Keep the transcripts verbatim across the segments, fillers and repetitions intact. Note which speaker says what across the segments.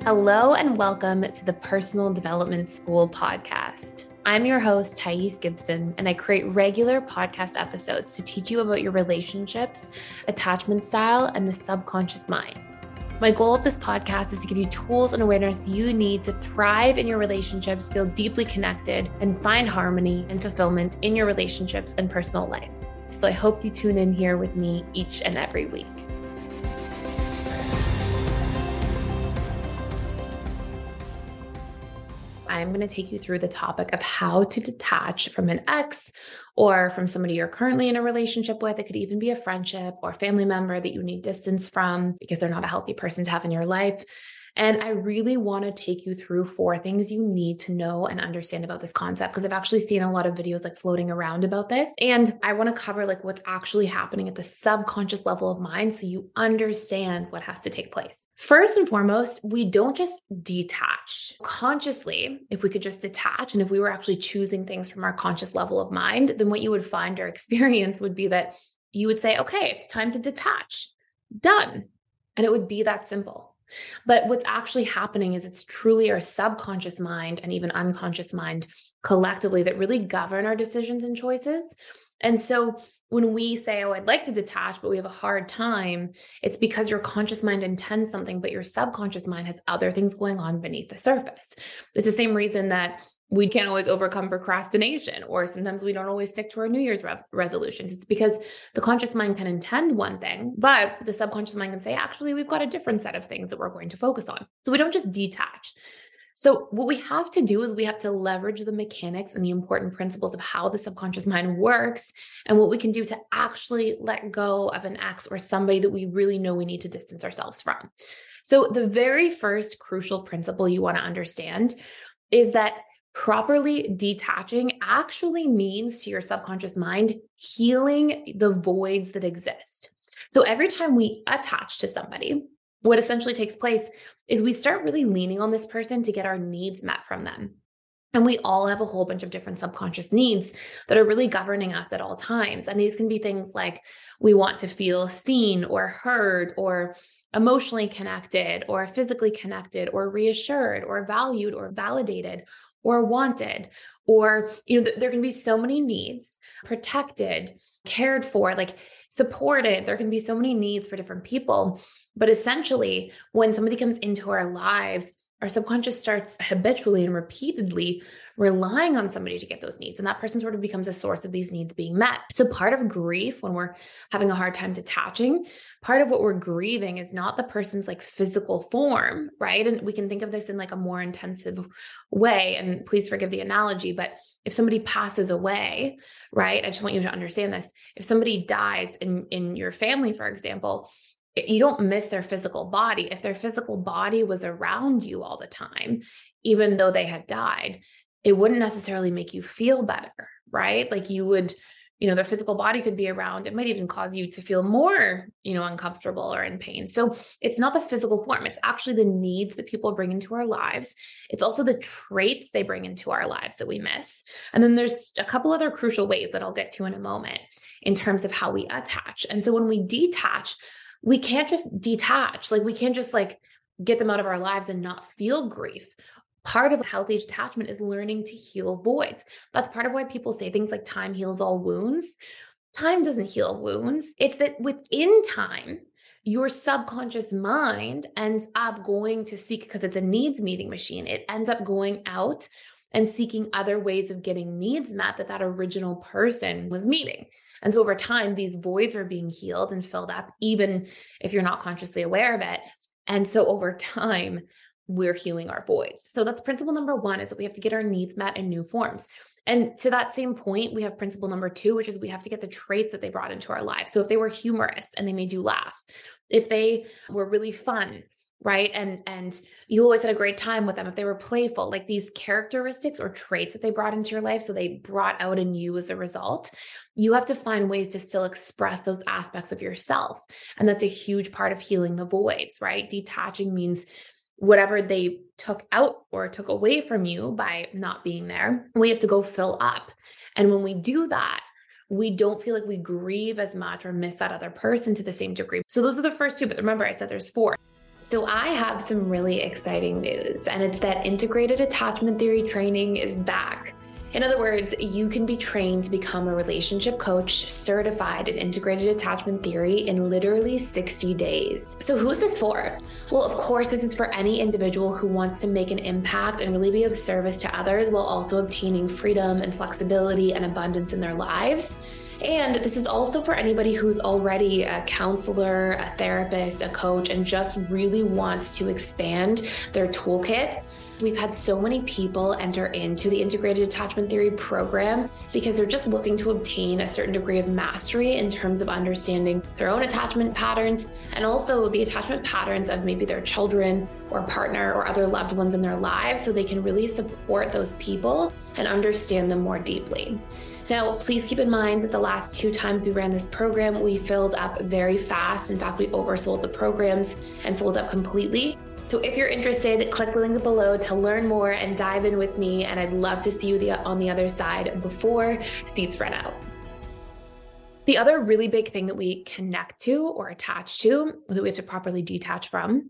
Speaker 1: Hello and welcome to the Personal Development School podcast. I'm your host, Thais Gibson, and I create regular podcast episodes to teach you about your relationships, attachment style, and the subconscious mind. My goal of this podcast is to give you tools and awareness you need to thrive in your relationships, feel deeply connected, and find harmony and fulfillment in your relationships and personal life. So I hope you tune in here with me each and every week. I'm going to take you through the topic of how to detach from an ex or from somebody you're currently in a relationship with. It could even be a friendship or a family member that you need distance from because they're not a healthy person to have in your life. And I really want to take you through four things you need to know and understand about this concept, because I've actually seen a lot of videos like floating around about this. And I want to cover like what's actually happening at the subconscious level of mind so you understand what has to take place. First and foremost, we don't just detach. Consciously, if we could just detach, and if we were actually choosing things from our conscious level of mind, then what you would find or experience would be that you would say, okay, it's time to detach. Done. And it would be that simple. But what's actually happening is it's truly our subconscious mind and even unconscious mind collectively that really govern our decisions and choices. And so when we say, oh, I'd like to detach, but we have a hard time, it's because your conscious mind intends something, but your subconscious mind has other things going on beneath the surface. It's the same reason that we can't always overcome procrastination, or sometimes we don't always stick to our New Year's re- resolutions. It's because the conscious mind can intend one thing, but the subconscious mind can say, actually, we've got a different set of things that we're going to focus on. So we don't just detach. So what we have to do is we have to leverage the mechanics and the important principles of how the subconscious mind works and what we can do to actually let go of an ex or somebody that we really know we need to distance ourselves from. So the very first crucial principle you want to understand is that properly detaching actually means to your subconscious mind healing the voids that exist. So every time we attach to somebody, what essentially takes place is we start really leaning on this person to get our needs met from them. And we all have a whole bunch of different subconscious needs that are really governing us at all times. And these can be things like we want to feel seen or heard or emotionally connected or physically connected or reassured or valued or validated or wanted, or, you know, th- there can be so many needs, protected, cared for, like supported. There can be so many needs for different people. But essentially, when somebody comes into our lives, our subconscious starts habitually and repeatedly relying on somebody to get those needs. And that person sort of becomes a source of these needs being met. So part of grief, when we're having a hard time detaching, part of what we're grieving is not the person's like physical form, right? And we can think of this in like a more intensive way. And please forgive the analogy, but if somebody passes away, right? I just want you to understand this. If somebody dies in, in your family, for example, you don't miss their physical body. If their physical body was around you all the time, even though they had died, it wouldn't necessarily make you feel better, right? Like you would, you know, their physical body could be around. It might even cause you to feel more, you know, uncomfortable or in pain. So it's not the physical form. It's actually the needs that people bring into our lives. It's also the traits they bring into our lives that we miss. And then there's a couple other crucial ways that I'll get to in a moment in terms of how we attach. And so when we detach, we can't just detach. Like we can't just like get them out of our lives and not feel grief. Part of healthy detachment is learning to heal voids. That's part of why people say things like time heals all wounds. Time doesn't heal wounds. It's that within time, your subconscious mind ends up going to seek, because it's a needs meeting machine, it ends up going out and seeking other ways of getting needs met that that original person was meeting. And so over time, these voids are being healed and filled up, even if you're not consciously aware of it. And so over time, we're healing our voids. So that's principle number one, is that we have to get our needs met in new forms. And to that same point, we have principle number two, which is we have to get the traits that they brought into our lives. So if they were humorous and they made you laugh, if they were really fun, right? And, and you always had a great time with them. If they were playful, like these characteristics or traits that they brought into your life, so they brought out in you as a result, you have to find ways to still express those aspects of yourself. And that's a huge part of healing the voids, right? Detaching means whatever they took out or took away from you by not being there, we have to go fill up. And when we do that, we don't feel like we grieve as much or miss that other person to the same degree. So those are the first two, but remember I said there's four. So I have some really exciting news, and it's that integrated attachment theory training is back. In other words, you can be trained to become a relationship coach certified in integrated attachment theory in literally sixty days. So who's this for? Well, of course, this is for any individual who wants to make an impact and really be of service to others while also obtaining freedom and flexibility and abundance in their lives. And this is also for anybody who's already a counselor, a therapist, a coach, and just really wants to expand their toolkit. We've had so many people enter into the integrated attachment theory program because they're just looking to obtain a certain degree of mastery in terms of understanding their own attachment patterns and also the attachment patterns of maybe their children or partner or other loved ones in their lives, so they can really support those people and understand them more deeply. Now, please keep in mind that the last two times we ran this program, we filled up very fast. In fact, we oversold the programs and sold out completely. So if you're interested, click the link below to learn more and dive in with me. And I'd love to see you the, on the other side before seats run out. The other really big thing that we connect to or attach to, that we have to properly detach from,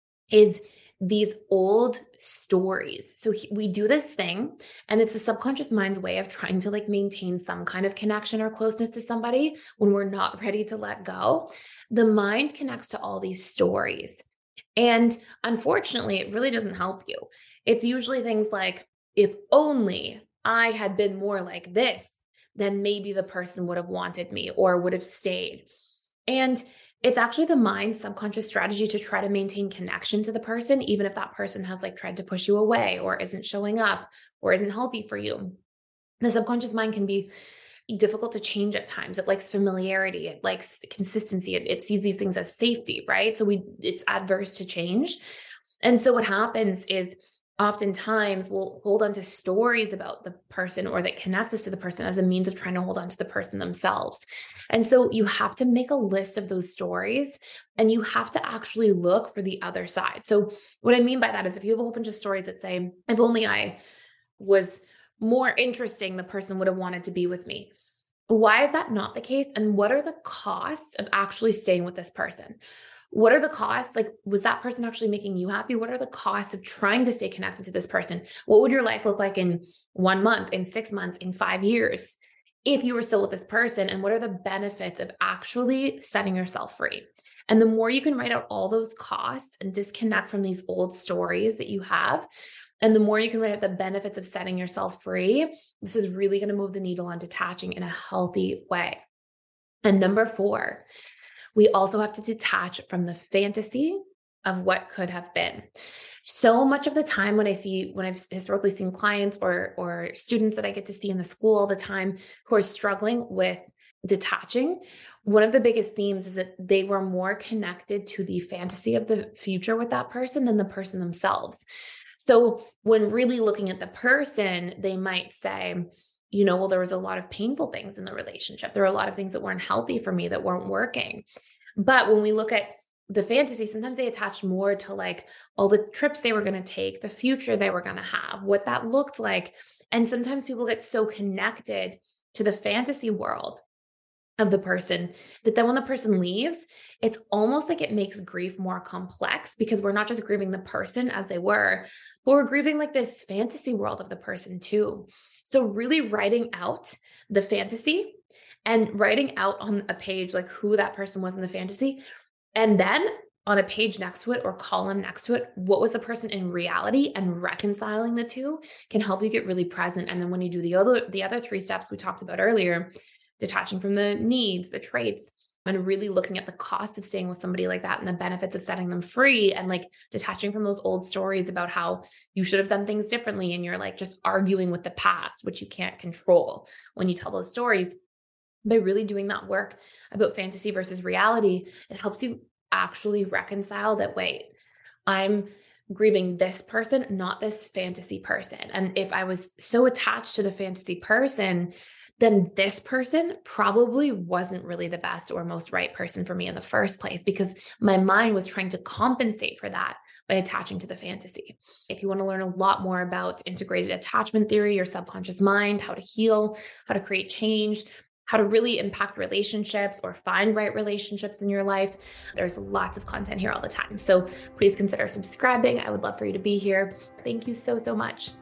Speaker 1: is these old stories. So we do this thing, and it's the subconscious mind's way of trying to like maintain some kind of connection or closeness to somebody when we're not ready to let go. The mind connects to all these stories. And unfortunately, it really doesn't help you. It's usually things like, if only I had been more like this, then maybe the person would have wanted me or would have stayed. And it's actually the mind's subconscious strategy to try to maintain connection to the person, even if that person has like tried to push you away or isn't showing up or isn't healthy for you. The subconscious mind can be difficult to change at times. It likes familiarity. It likes consistency. It, it sees these things as safety, right? So we, it's adverse to change. And so what happens is oftentimes we'll hold on to stories about the person or that connect us to the person as a means of trying to hold on to the person themselves. And so you have to make a list of those stories, and you have to actually look for the other side. So what I mean by that is if you have a whole bunch of stories that say, if only I was more interesting, the person would have wanted to be with me. Why is that not the case? And what are the costs of actually staying with this person? What are the costs? Like, was that person actually making you happy? What are the costs of trying to stay connected to this person? What would your life look like in one month, in six months, in five years, if you were still with this person? And what are the benefits of actually setting yourself free? And the more you can write out all those costs and disconnect from these old stories that you have, and the more you can write out the benefits of setting yourself free, this is really going to move the needle on detaching in a healthy way. And number four, we also have to detach from the fantasy of what could have been. So much of the time when I see, when I've historically seen clients or, or students that I get to see in the school all the time who are struggling with detaching, one of the biggest themes is that they were more connected to the fantasy of the future with that person than the person themselves. So when really looking at the person, they might say, you know, well, there was a lot of painful things in the relationship. There were a lot of things that weren't healthy for me, that weren't working. But when we look at the fantasy, sometimes they attach more to like all the trips they were going to take, the future they were going to have, what that looked like. And sometimes people get so connected to the fantasy world of the person that then when the person leaves, it's almost like it makes grief more complex, because we're not just grieving the person as they were, but we're grieving like this fantasy world of the person too. So really writing out the fantasy and writing out on a page like who that person was in the fantasy, and then on a page next to it or column next to it, what was the person in reality, and reconciling the two can help you get really present. And then when you do the other the other three steps we talked about earlier, detaching from the needs, the traits, and really looking at the cost of staying with somebody like that and the benefits of setting them free, and like detaching from those old stories about how you should have done things differently. And you're like just arguing with the past, which you can't control when you tell those stories. By really doing that work about fantasy versus reality, it helps you actually reconcile that, wait, I'm grieving this person, not this fantasy person. And if I was so attached to the fantasy person, then this person probably wasn't really the best or most right person for me in the first place, because my mind was trying to compensate for that by attaching to the fantasy. If you want to learn a lot more about integrated attachment theory, your subconscious mind, how to heal, how to create change, how to really impact relationships or find right relationships in your life. There's lots of content here all the time. So please consider subscribing. I would love for you to be here. Thank you so, so much.